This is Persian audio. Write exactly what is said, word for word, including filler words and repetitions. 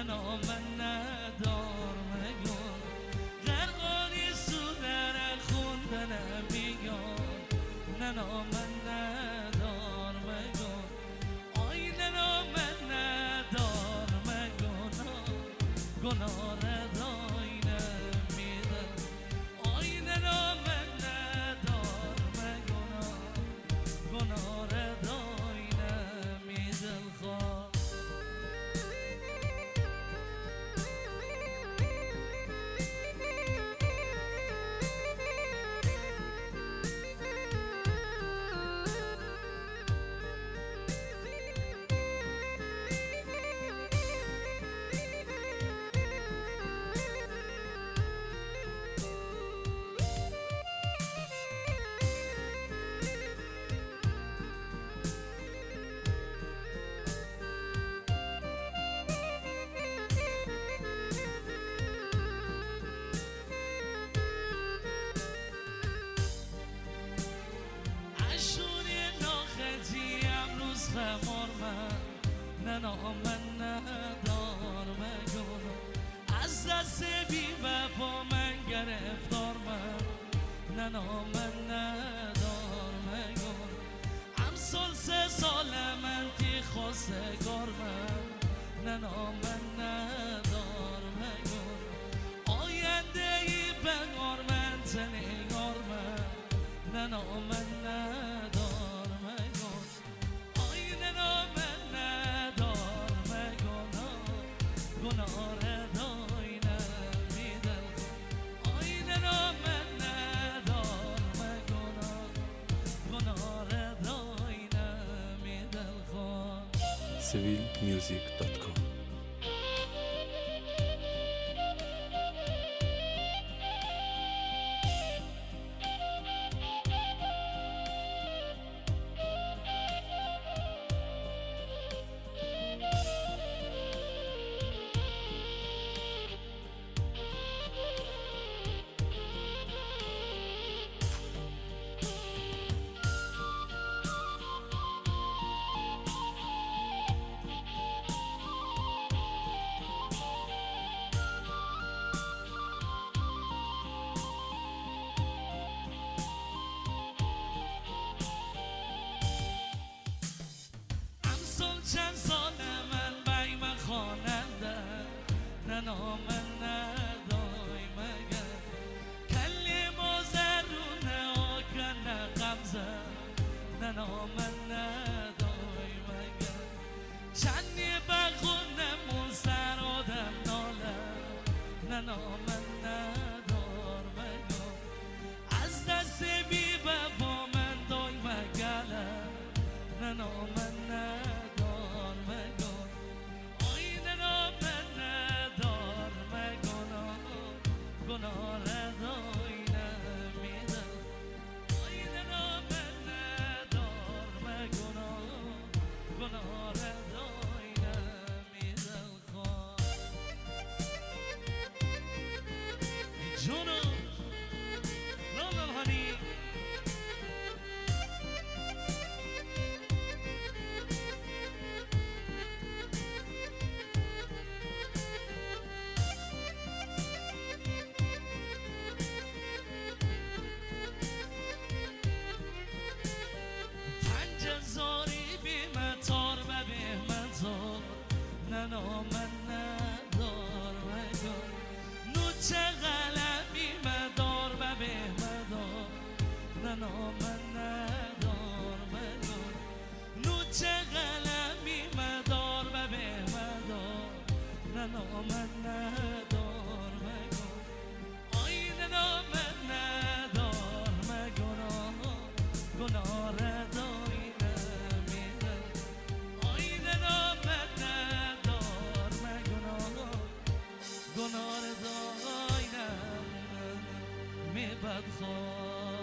نام ندار مگون غرقانی سودر خوندن بیگان نام ندار مگون آی نام ندار مگون گناه ردای نمیدم آی نام ندار مگون گناه ردای نمیدم خواه خمار من ننام من ندار مگون از دست بی وفا من گرفتار من ننام من ندار مگون امسال سه سال من تی خواستگار من ننام من ندار مگون آینده ای بگار من تنگار من ننام من ندار مگون نام ندار مگون گناه ردای نمیدم آی نام ندار مگون گناه ردای نمیدم خواه سویل میوزیک دات کام چند سال من بای من خواننده ننام ندای مگر کلمه زرونه آکنه غمزه ننام ندای مگر چندی بخونم و سر آدم ناله ننام ندار مگر از دست بی وفا من دای مگله ننام ندار مگون آی نام ندار مگون گناه ردای نمیدم آی نام ندار مگون گناه ردای نمیدم خواه جونو لالال هانی زاری بی مطار و بی مطار ننام ندار مگون نوچه غلبی مدار و بی مدار ننام ندار مگون نوچه غلبی مدار و بی مدار ننام ندار مگون آی ننام ندار مگون گناه ردای گناه داینم می بدخواه